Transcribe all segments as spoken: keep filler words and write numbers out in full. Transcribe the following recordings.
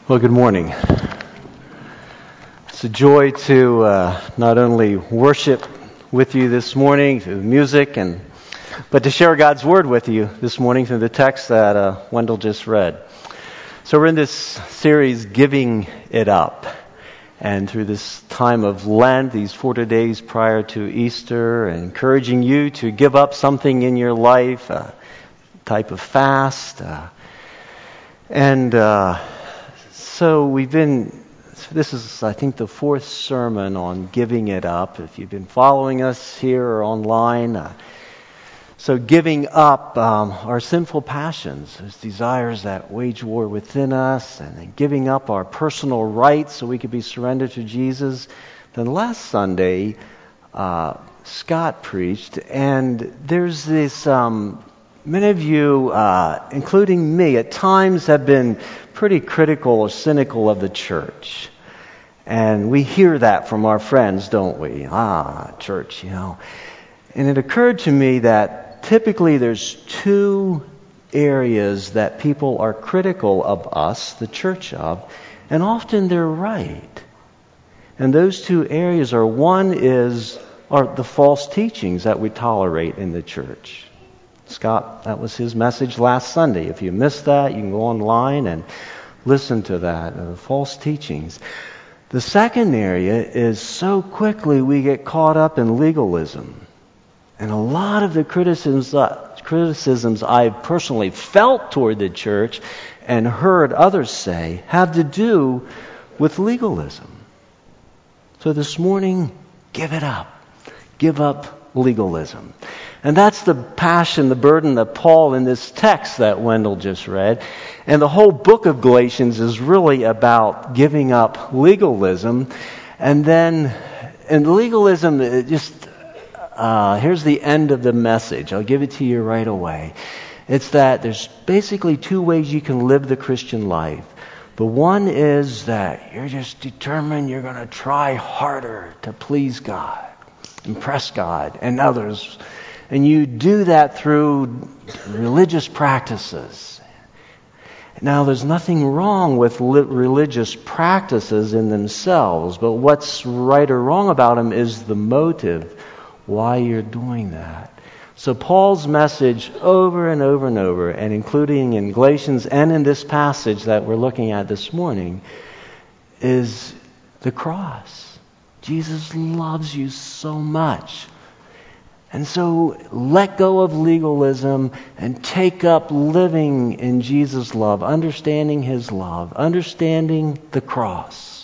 Well, good morning. It's a joy to uh, not only worship with you this morning through music, and but to share God's Word with you this morning through the text that uh, Wendell just read. So we're in this series, Giving It Up. And through this time of Lent, these forty days prior to Easter, and encouraging you to give up something in your life, a type of fast. Uh, and uh, so we've been, this is, I think, the fourth sermon on giving it up, if you've been following us here or online. Uh, so giving up um, our sinful passions, those desires that wage war within us, and then giving up our personal rights so we could be surrendered to Jesus. Then last Sunday, uh, Scott preached, and there's this, um, many of you, uh, including me, at times have been pretty critical or cynical of the church. And we hear that from our friends, don't we? Ah, church, you know. And it occurred to me that typically there's two areas that people are critical of us, the church of, and often they're right. And those two areas are, one is are the false teachings that we tolerate in the church. Scott, that was his message last Sunday. If you missed that, you can go online and listen to that, uh, false teachings. The second area is so quickly we get caught up in legalism. And a lot of the criticisms, uh, criticisms I've personally felt toward the church and heard others say have to do with legalism. So this morning, give it up. Give up legalism. And that's the passion, the burden that Paul in this text that Wendell just read. And the whole book of Galatians is really about giving up legalism. And then, and legalism, it just, uh, here's the end of the message. I'll give it to you right away. It's that there's basically two ways you can live the Christian life. The one is that you're just determined you're going to try harder to please God, impress God and others. And you do that through religious practices. Now, there's nothing wrong with li- religious practices in themselves, but what's right or wrong about them is the motive why you're doing that. So Paul's message over and over and over, and including in Galatians and in this passage that we're looking at this morning, is the cross. Jesus loves you so much. And so let go of legalism and take up living in Jesus' love, understanding His love, understanding the cross,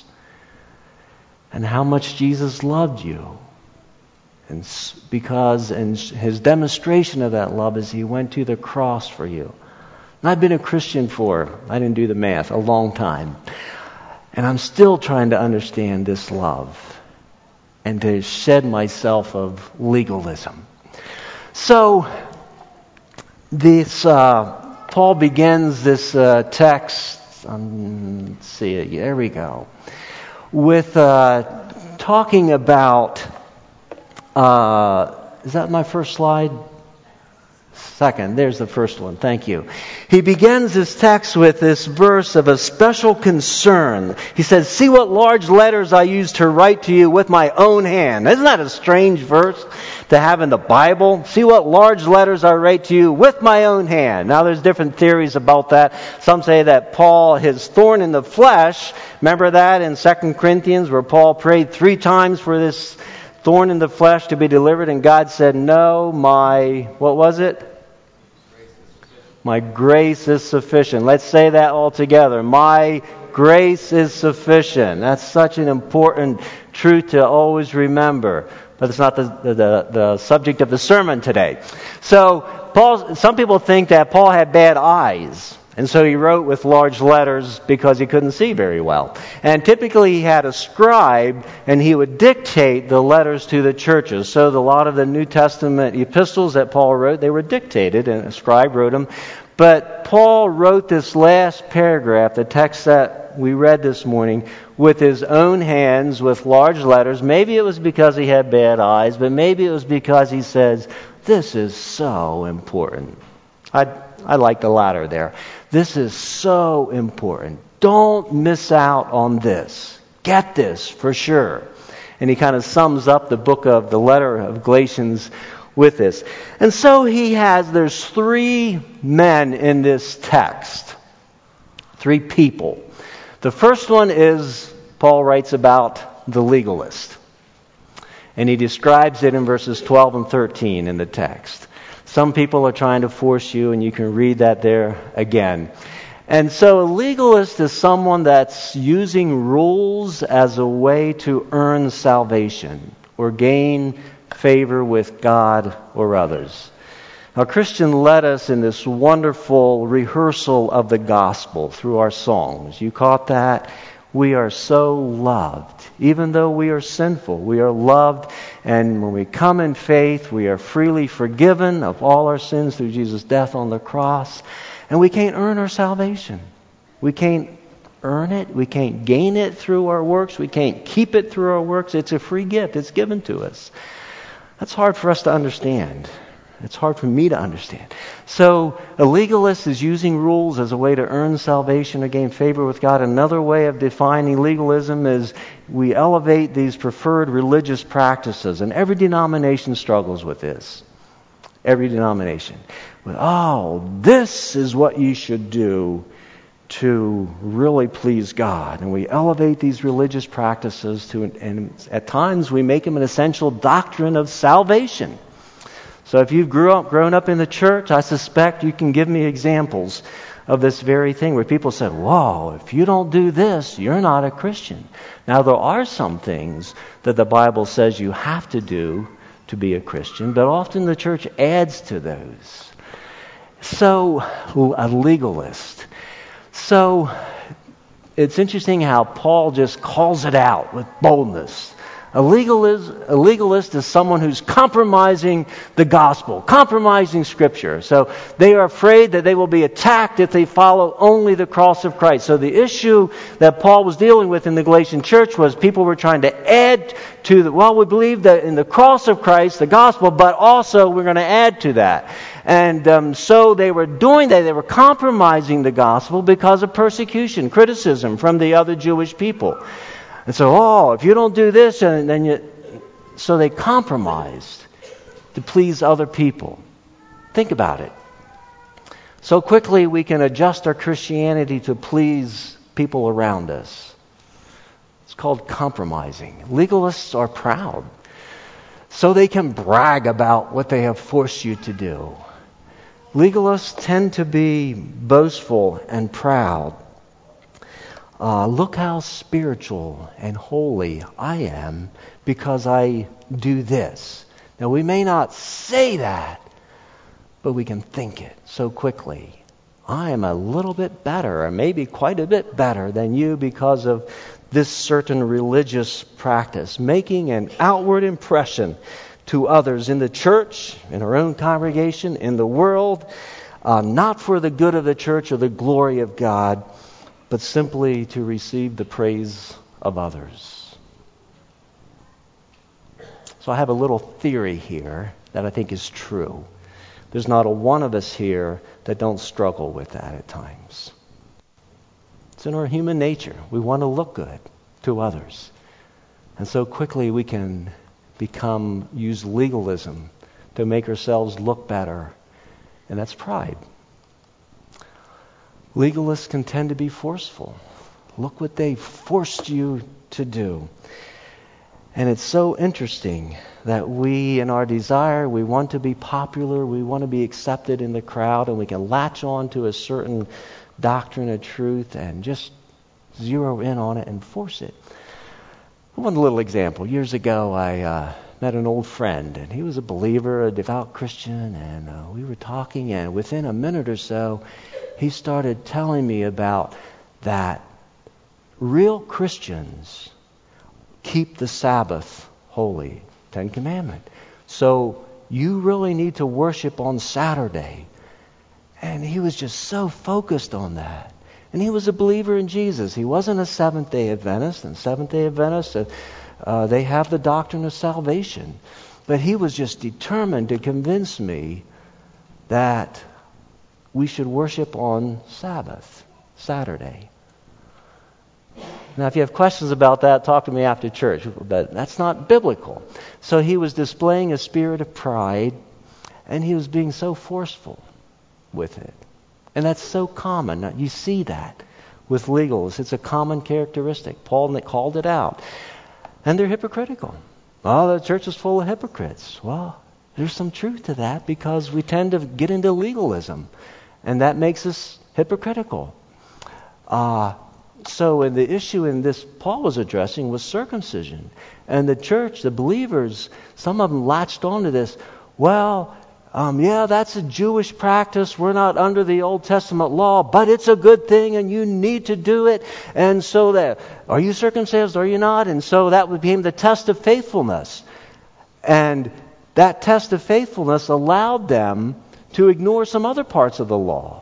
and how much Jesus loved you. And because and His demonstration of that love is He went to the cross for you. And I've been a Christian for, I didn't do the math, a long time. And I'm still trying to understand this love and to shed myself of legalism. So, this uh, Paul begins this uh, text, um, let's see, there we go, with uh, talking about, uh, is that my first slide? Second, there's the first one, thank you. He begins this text with this verse of a special concern. He says, see what large letters I used to write to you with my own hand. Isn't that a strange verse to have in the Bible? See what large letters I write to you with my own hand. Now there's different theories about that. Some say that Paul, his thorn in the flesh, remember that in Second Corinthians where Paul prayed three times for this thorn in the flesh to be delivered, and God said, no, my, what was it? My grace is sufficient. Let's say that all together. My grace is sufficient. That's such an important truth to always remember. But it's not the, the, the subject of the sermon today. So, Paul, some people think that Paul had bad eyes. And so he wrote with large letters because he couldn't see very well. And typically he had a scribe, and he would dictate the letters to the churches. So a lot of the New Testament epistles that Paul wrote, they were dictated, and a scribe wrote them. But Paul wrote this last paragraph, the text that we read this morning, with his own hands, with large letters. Maybe it was because he had bad eyes, but maybe it was because he says, this is so important. I I like the latter there. This is so important. don't miss out on this. Get this for sure. And he kind of sums up the book of the letter of Galatians with this. And so he has, there's three men in this text. Three people. The first one is, Paul writes about the legalist. And he describes it in verses twelve and thirteen in the text. Some people are trying to force you, and you can read that there again. And so a legalist is someone that's using rules as a way to earn salvation or gain favor with God or others. Now, Christian led us in this wonderful rehearsal of the gospel through our songs. You caught that? We are so loved. Even though we are sinful, we are loved. And when we come in faith, we are freely forgiven of all our sins through Jesus' death on the cross. And we can't earn our salvation. We can't earn it. We can't gain it through our works. We can't keep it through our works. It's a free gift. It's given to us. That's hard for us to understand. It's hard for me to understand. So a legalist is using rules as a way to earn salvation or gain favor with God. Another way of defining legalism is we elevate these preferred religious practices. And every denomination struggles with this. Every denomination. But, oh, this is what you should do to really please God. And we elevate these religious practices to, and at times we make them an essential doctrine of salvation. So if you've grew up, grown up in the church, I suspect you can give me examples of this very thing where people said, whoa, if you don't do this, you're not a Christian. Now, there are some things that the Bible says you have to do to be a Christian, but often the church adds to those. So, a legalist. So, it's interesting how Paul just calls it out with boldness. A legalist, a legalist is someone who's compromising the gospel, compromising Scripture. So they are afraid that they will be attacked if they follow only the cross of Christ. So the issue that Paul was dealing with in the Galatian church was people were trying to add to the, well, we believe that in the cross of Christ, the gospel, but also we're going to add to that. And um, so they were doing that. They were compromising the gospel because of persecution, criticism from the other Jewish people. And so, oh, if you don't do this, and then you... So they compromised to please other people. Think about it. So quickly we can adjust our Christianity to please people around us. It's called compromising. Legalists are proud. So they can brag about what they have forced you to do. Legalists tend to be boastful and proud. Uh, look how spiritual and holy I am because I do this. Now, we may not say that, but we can think it so quickly. I am a little bit better, or maybe quite a bit better than you because of this certain religious practice, making an outward impression to others in the church, in our own congregation, in the world, uh, not for the good of the church or the glory of God, but simply to receive the praise of others. So I have a little theory here that I think is true. There's not a one of us here that don't struggle with that at times. It's in our human nature. We want to look good to others. And so quickly we can become, use legalism to make ourselves look better. And that's pride. Legalists can tend to be forceful. Look what they forced you to do. And it's so interesting that we, in our desire, we want to be popular, we want to be accepted in the crowd, and we can latch on to a certain doctrine of truth and just zero in on it and force it. One little example. Years ago, I uh, met an old friend, and he was a believer, a devout Christian, and uh, we were talking, and within a minute or so, he started telling me about that real Christians keep the Sabbath holy, Ten Commandment. So you really need to worship on Saturday. And he was just so focused on that. And he was a believer in Jesus. He wasn't a Seventh-day Adventist. And Seventh-day Adventists, uh, uh, they have the doctrine of salvation. But he was just determined to convince me that we should worship on Sabbath, Saturday. Now, if you have questions about that, talk to me after church. But that's not biblical. So he was displaying a spirit of pride, and he was being so forceful with it. And that's so common. You see that with legalists. It's a common characteristic. Paul called it out. And they're hypocritical. Well, the church is full of hypocrites. Well, there's some truth to that because we tend to get into legalism. And that makes us hypocritical. Uh, so in the issue in this Paul was addressing was circumcision. And the church, the believers, some of them latched onto this. Well, um, yeah, that's a Jewish practice. We're not under the Old Testament law, but it's a good thing and you need to do it. And so that, are you circumcised? Are you not? And so that became the test of faithfulness. And that test of faithfulness allowed them to ignore some other parts of the law.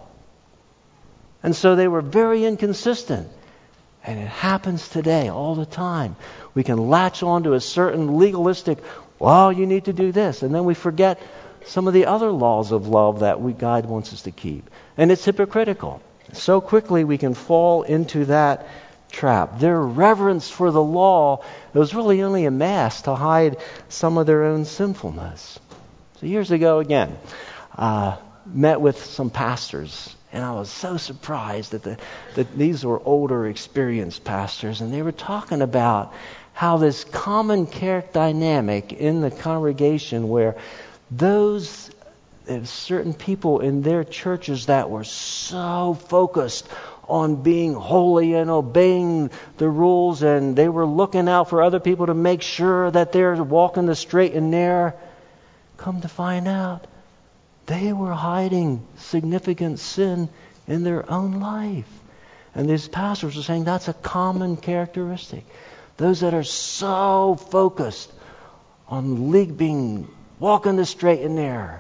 And so they were very inconsistent. And it happens today all the time. We can latch on to a certain legalistic, well, you need to do this. And then we forget some of the other laws of love that we, God wants us to keep. And it's hypocritical. So quickly we can fall into that trap. Their reverence for the law was really only a mask to hide some of their own sinfulness. So years ago, again, uh, met with some pastors. And I was so surprised that, the, that these were older, experienced pastors. And they were talking about how this common character dynamic in the congregation where those certain people in their churches that were so focused on being holy and obeying the rules, and they were looking out for other people to make sure that they're walking the straight and narrow, come to find out they were hiding significant sin in their own life. And these pastors are saying that's a common characteristic. Those that are so focused on being walking the straight and narrow,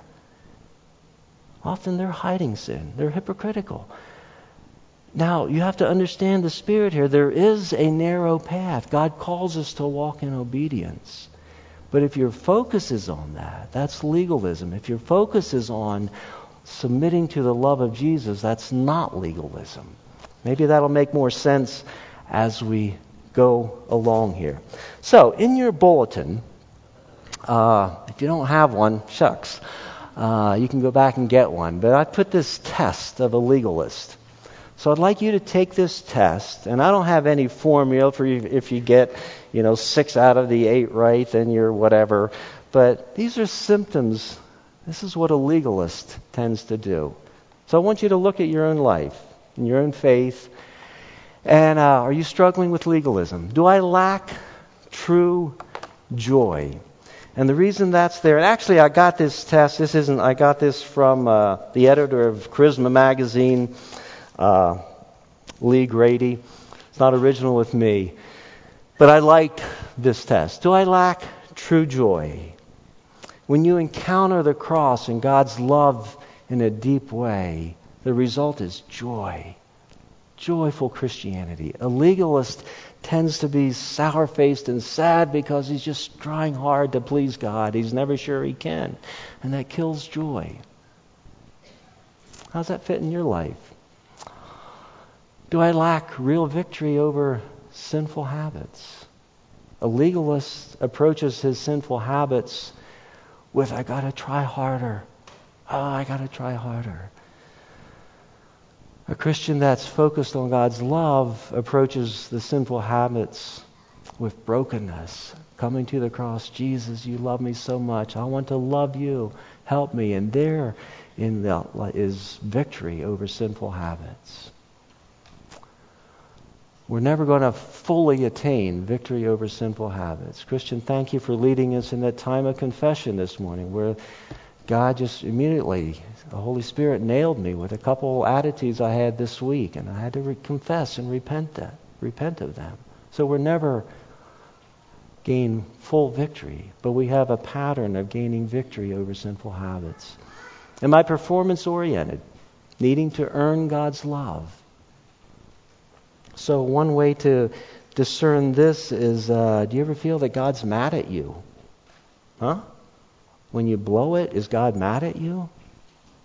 often they're hiding sin. They're hypocritical. Now, you have to understand the spirit here. There is a narrow path. God calls us to walk in obedience. But if your focus is on that, that's legalism. If your focus is on submitting to the love of Jesus, that's not legalism. Maybe that'll make more sense as we go along here. So, in your bulletin, uh, if you don't have one, shucks, uh, you can go back and get one. But I put this test of a legalist. So I'd like you to take this test, and I don't have any formula for you if you get, you know, six out of the eight right, then you're whatever. But these are symptoms. This is what a legalist tends to do. So I want you to look at your own life and your own faith. And uh, are you struggling with legalism? Do I lack true joy? And the reason that's there, and actually I got this test, this isn't, I got this from uh, the editor of Charisma Magazine, Uh, Lee Grady. It's not original with me. But I liked this test. Do I lack true joy? When you encounter the cross and God's love in a deep way, the result is joy. Joyful Christianity. A legalist tends to be sour-faced and sad because he's just trying hard to please God. He's never sure he can. And that kills joy. How's that fit in your life? Do I lack real victory over sinful habits? A legalist approaches his sinful habits with, I got to try harder. Oh, I got to try harder. A Christian that's focused on God's love approaches the sinful habits with brokenness. Coming to the cross, Jesus, you love me so much. I want to love you. Help me. And there in the, is victory over sinful habits. We're never going to fully attain victory over sinful habits. Christian, thank you for leading us in that time of confession this morning where God just immediately, the Holy Spirit nailed me with a couple attitudes I had this week, and I had to re- confess and repent that, repent of them. So we're never gain full victory, but we have a pattern of gaining victory over sinful habits. Am I performance-oriented, needing to earn God's love? So one way to discern this is, uh, do you ever feel that God's mad at you? Huh? When you blow it, is God mad at you?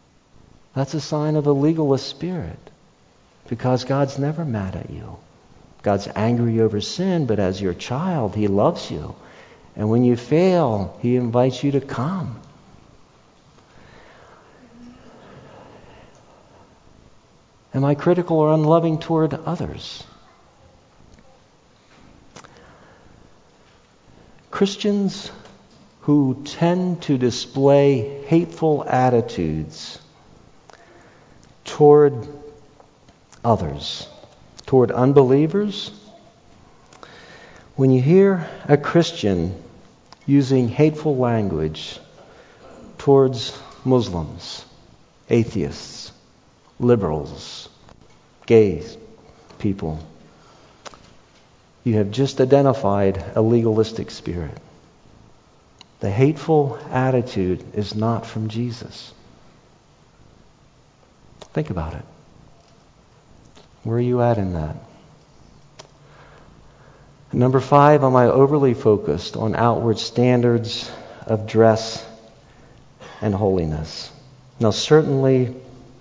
That's a sign of a legalist spirit, because God's never mad at you. God's angry over sin, but as your child, He loves you. And when you fail, He invites you to come. Am I critical or unloving toward others? Christians who tend to display hateful attitudes toward others, toward unbelievers. When you hear a Christian using hateful language towards Muslims, atheists, liberals, gays, people, you have just identified a legalistic spirit. The hateful attitude is not from Jesus. Think about it. Where are you at in that? Number five, am I overly focused on outward standards of dress and holiness? Now, certainly,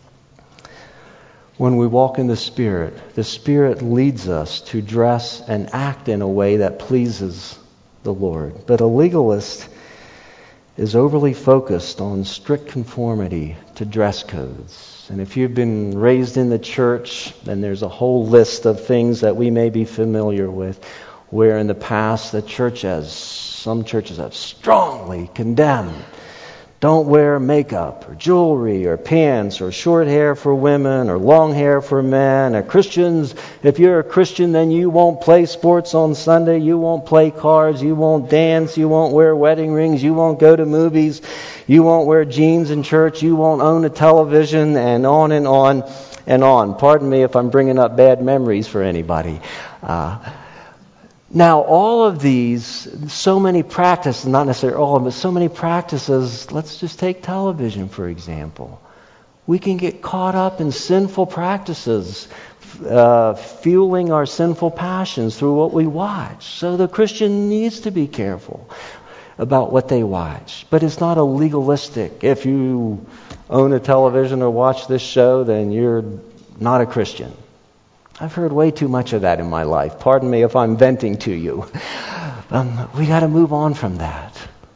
when we walk in the Spirit, the Spirit leads us to dress and act in a way that pleases the Lord. But a legalist is overly focused on strict conformity to dress codes. And if you've been raised in the church, then there's a whole list of things that we may be familiar with, where in the past the church has, some churches have strongly condemned. Don't wear makeup or jewelry or pants or short hair for women or long hair for men. Or Christians, if you're a Christian, then you won't play sports on Sunday. You won't play cards. You won't dance. You won't wear wedding rings. You won't go to movies. You won't wear jeans in church. You won't own a television, and on and on and on. Pardon me if I'm bringing up bad memories for anybody. Uh, Now, all of these, so many practices, not necessarily all of them, but so many practices, let's just take television, for example. We can get caught up in sinful practices, uh, fueling our sinful passions through what we watch. So the Christian needs to be careful about what they watch. But it's not a legalistic, if you own a television or watch this show, then you're not a Christian. I've heard way too much of that in my life. Pardon me if I'm venting to you. Um, we got to move on from that.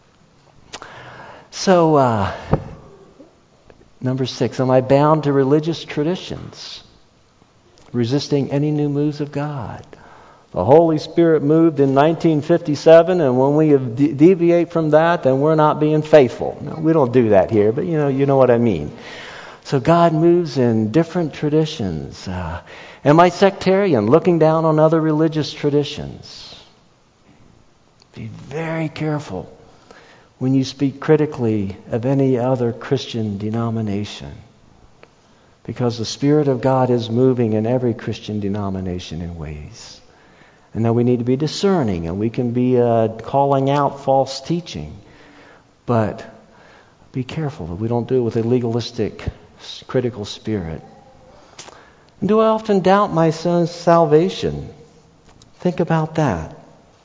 So, uh, number six, am I bound to religious traditions, resisting any new moves of God? The Holy Spirit moved in nineteen fifty-seven, and when we de- deviate from that, then we're not being faithful. No, we don't do that here, but you know, you know what I mean. So God moves in different traditions. Uh, am I sectarian, looking down on other religious traditions? Be very careful when you speak critically of any other Christian denomination, because the Spirit of God is moving in every Christian denomination in ways. And now we need to be discerning, and we can be uh, calling out false teaching. But be careful that we don't do it with a legalistic, critical spirit. And do I often doubt my son's salvation? Think about that.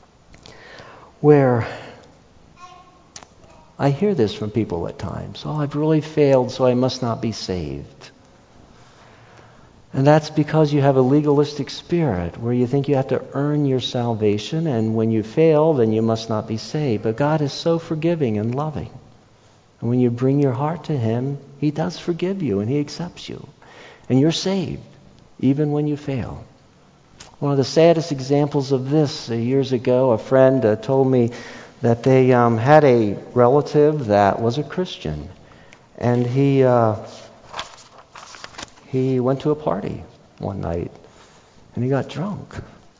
Where I hear this from people at times. Oh, I've really failed, so I must not be saved. And that's because you have a legalistic spirit where you think you have to earn your salvation, and when you fail, then you must not be saved. But God is so forgiving and loving. And when you bring your heart to Him, He does forgive you and He accepts you. And you're saved, even when you fail. One of the saddest examples of this, uh, years ago, a friend uh, told me that they um, had a relative that was a Christian. And he uh, he went to a party one night, and he got drunk.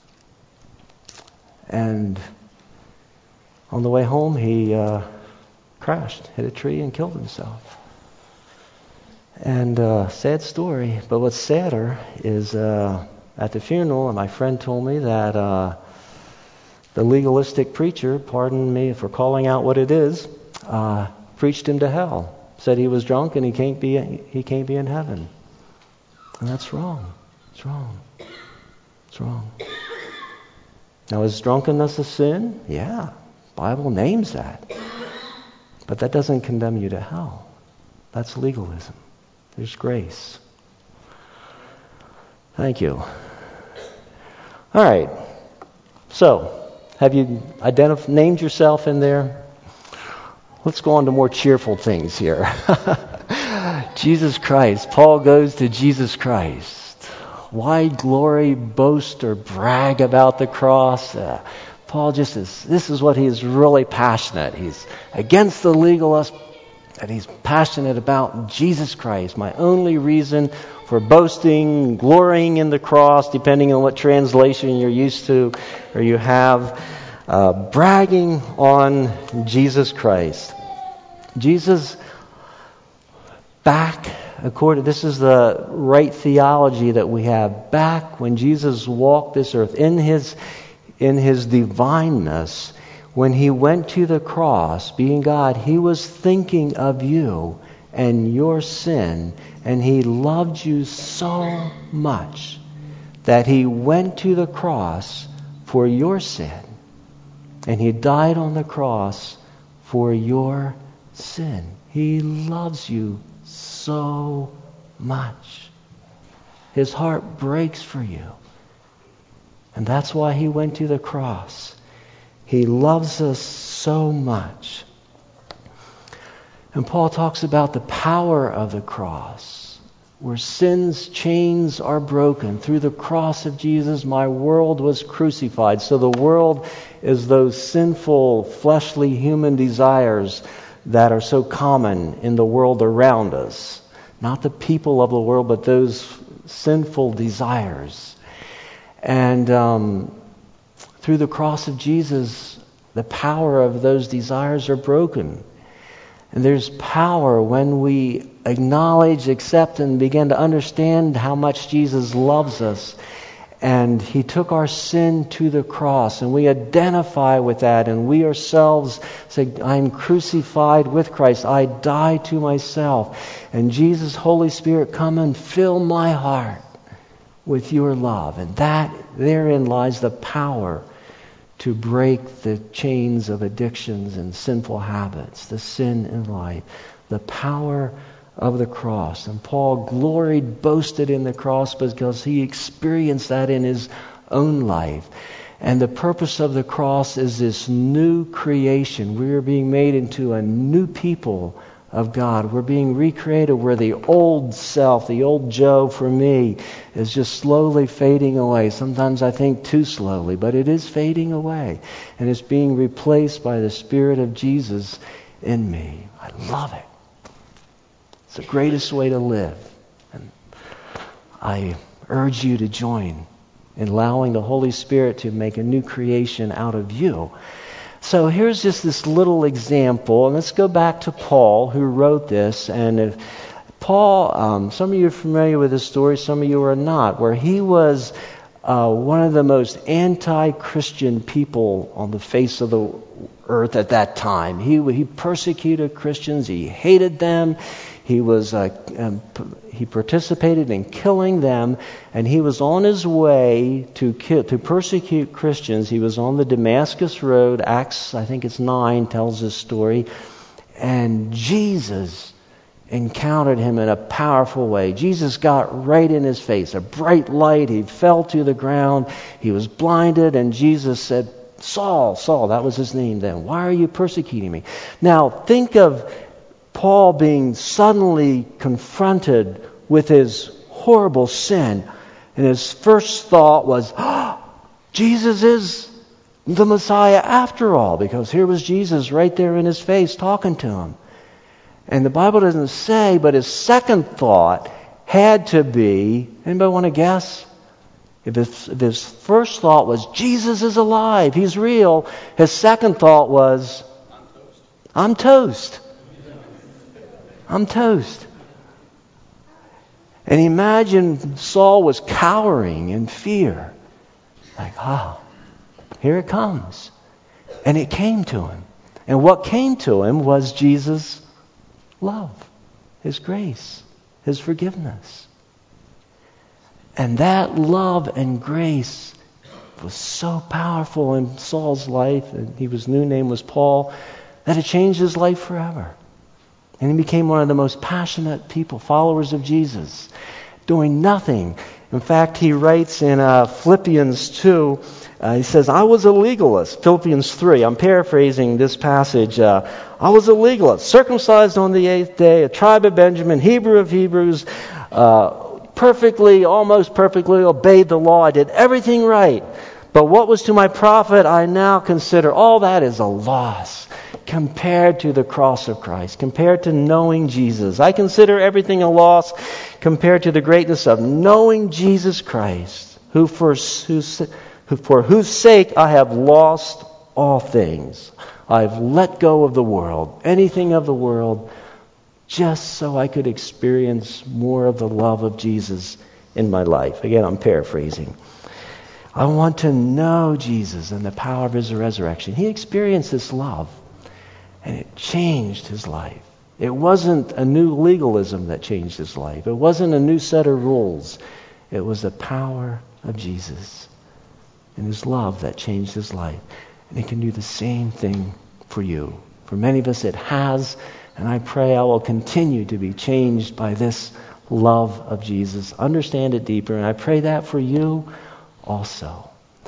And on the way home, he uh, crashed, hit a tree, and killed himself. And uh, sad story, but what's sadder is uh, at the funeral, and my friend told me that uh, the legalistic preacher, pardon me for calling out what it is, uh, preached him to hell. Said he was drunk and he can't be he can't be in heaven. And that's wrong. It's wrong. It's wrong. Now, is drunkenness a sin? Yeah, Bible names that. But that doesn't condemn you to hell. That's legalism. There's grace. Thank you. All right. So, have you identif- named yourself in there? Let's go on to more cheerful things here. Jesus Christ. Paul goes to Jesus Christ. Why glory, boast, or brag about the cross? Uh, Paul just is, this is what he is really passionate. He's against the legalist, and he's passionate about Jesus Christ. My only reason for boasting, glorying in the cross, depending on what translation you're used to or you have, uh, bragging on Jesus Christ. Jesus, back, according, this is the right theology that we have. Back when Jesus walked this earth in his in his divineness, when he went to the cross, being God, he was thinking of you and your sin, and he loved you so much that he went to the cross for your sin, and he died on the cross for your sin. He loves you so much. His heart breaks for you. And that's why he went to the cross. He loves us so much. And Paul talks about the power of the cross, where sin's chains are broken. Through the cross of Jesus, my world was crucified. So the world is those sinful, fleshly human desires that are so common in the world around us. Not the people of the world, but those sinful desires. And um, through the cross of Jesus, the power of those desires are broken. And there's power when we acknowledge, accept, and begin to understand how much Jesus loves us. And he took our sin to the cross, and we identify with that, and we ourselves say, I'm crucified with Christ. I die to myself. And Jesus, Holy Spirit, come and fill my heart with your love. And that, therein lies the power to break the chains of addictions and sinful habits, the sin in life, the power of the cross. And Paul gloried, boasted in the cross because he experienced that in his own life. And the purpose of the cross is this new creation. We are being made into a new people of God. We're being recreated where the old self, the old Joe for me, is just slowly fading away. Sometimes I think too slowly, but it is fading away. And it's being replaced by the Spirit of Jesus in me. I love it. It's the greatest way to live. And I urge you to join in allowing the Holy Spirit to make a new creation out of you. So here's just this little example, and let's go back to Paul, who wrote this. And if Paul, um, some of you are familiar with this story, some of you are not, where he was uh, one of the most anti-Christian people on the face of the earth at that time. He he persecuted Christians. He hated them. He was uh, um, he participated in killing them, and he was on his way to kill, to persecute Christians. He was on the Damascus Road. Acts, I think it's nine, tells this story. And Jesus encountered him in a powerful way. Jesus got right in his face, a bright light. He fell to the ground. He was blinded, and Jesus said, Saul, Saul, that was his name then. Why are you persecuting me? Now, think of Paul being suddenly confronted with his horrible sin. And his first thought was, oh, Jesus is the Messiah after all. Because here was Jesus right there in his face talking to him. And the Bible doesn't say, but his second thought had to be, anybody want to guess? If his, if his first thought was, Jesus is alive, he's real. His second thought was, I'm toast. I'm toast. I'm toast. And imagine Saul was cowering in fear. Like, oh, here it comes. And it came to him. And what came to him was Jesus' love, his grace, his forgiveness. And that love and grace was so powerful in Saul's life, and he, his new name was Paul, that it changed his life forever. And he became one of the most passionate people, followers of Jesus. doing nothing. In fact, he writes in uh, Philippians two, uh, he says, I was a legalist. Philippians three, I'm paraphrasing this passage. Uh, I was a legalist, circumcised on the eighth day, a tribe of Benjamin, Hebrew of Hebrews, uh, perfectly, almost perfectly obeyed the law. I did everything right. But what was to my profit, I now consider all that is a loss compared to the cross of Christ, compared to knowing Jesus. I consider everything a loss compared to the greatness of knowing Jesus Christ, who for, whose, who for whose sake I have lost all things. I've let go of the world, anything of the world, just so I could experience more of the love of Jesus in my life. Again, I'm paraphrasing. I want to know Jesus and the power of His resurrection. He experienced this love, and it changed his life. It wasn't a new legalism that changed his life. It wasn't a new set of rules. It was the power of Jesus and His love that changed his life. And it can do the same thing for you. For many of us it has, and I pray I will continue to be changed by this love of Jesus. Understand it deeper, and I pray that for you also.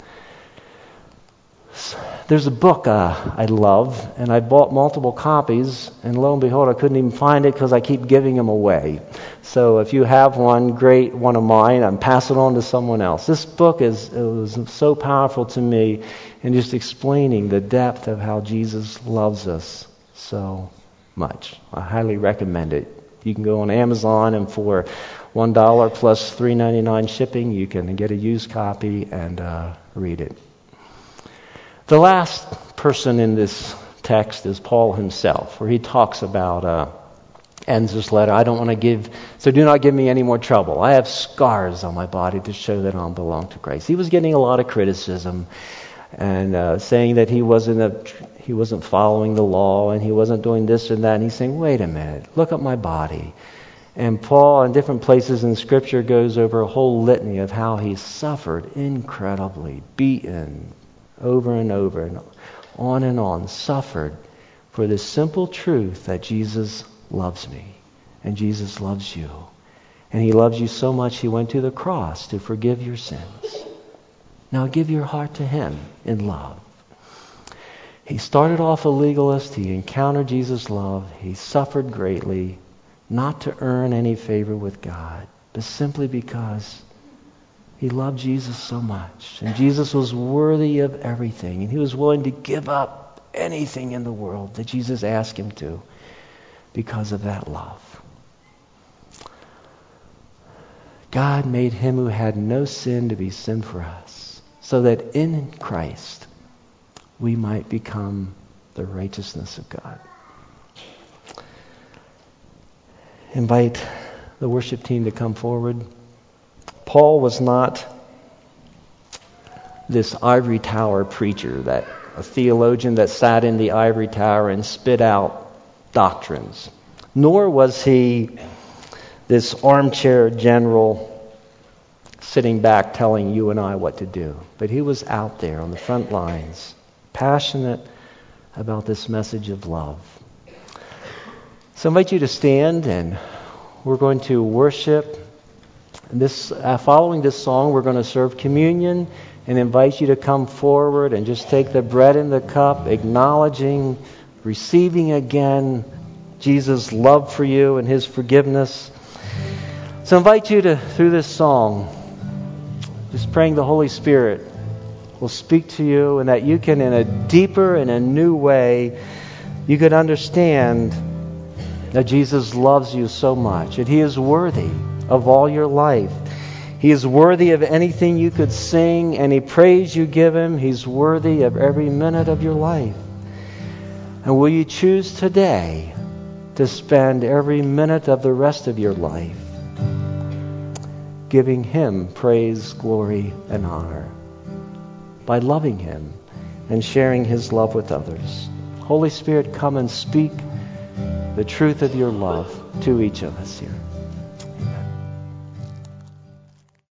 There's a book uh, I love, and I bought multiple copies, and lo and behold, I couldn't even find it because I keep giving them away. So if you have one, great, one of mine, I'm passing it on to someone else. This book is it was so powerful to me in just explaining the depth of how Jesus loves us so much. I highly recommend it. You can go on Amazon, and for one dollar plus three ninety-nine shipping, you can get a used copy and uh, read it. The last person in this text is Paul himself, where he talks about, uh, ends this letter, I don't want to give, so do not give me any more trouble. I have scars on my body to show that I belong to Christ. He was getting a lot of criticism and uh, saying that he wasn't a, he wasn't following the law and he wasn't doing this and that. And he's saying, wait a minute, look at my body. And Paul, in different places in Scripture, goes over a whole litany of how he suffered incredibly, beaten, over and over and on and on, suffered for this simple truth that Jesus loves me and Jesus loves you. And He loves you so much He went to the cross to forgive your sins. Now give your heart to Him in love. He started off a legalist. He encountered Jesus' love. He suffered greatly, not to earn any favor with God, but simply because he loved Jesus so much. And Jesus was worthy of everything. And he was willing to give up anything in the world that Jesus asked him to because of that love. God made Him who had no sin to be sin for us, so that in Christ we might become the righteousness of God. Invite the worship team to come forward. Paul was not this ivory tower preacher, that a theologian that sat in the ivory tower and spit out doctrines. Nor was he this armchair general sitting back telling you and I what to do. But he was out there on the front lines, passionate about this message of love. So I invite you to stand, and we're going to worship. This, uh, following this song, we're going to serve communion and invite you to come forward and just take the bread and the cup, acknowledging, receiving again Jesus' love for you and His forgiveness. So I invite you to, through this song, just praying the Holy Spirit will speak to you, and that you can, in a deeper and a new way, you could understand that Jesus loves you so much, that He is worthy of all your life. He is worthy of anything you could sing, any praise you give Him. He's worthy of every minute of your life. And will you choose today to spend every minute of the rest of your life giving Him praise, glory, and honor by loving Him and sharing His love with others? Holy Spirit, come and speak the truth of your love to each of us here.